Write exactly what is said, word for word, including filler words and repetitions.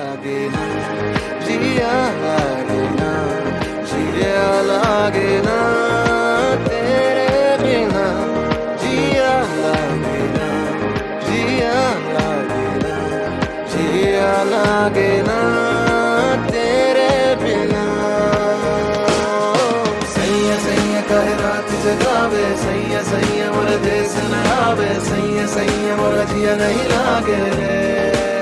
लागे ना, जिया लागे ना, जिया लागे ना तेरे बिना, जिया लागे ना, जिया लागे ना, जिया लागे ना तेरे बिना। सैया सैया कहे रात जगावे, सैया सैया मोर देश न आवे, सैया सैया मोर जिया नहीं लागे रे।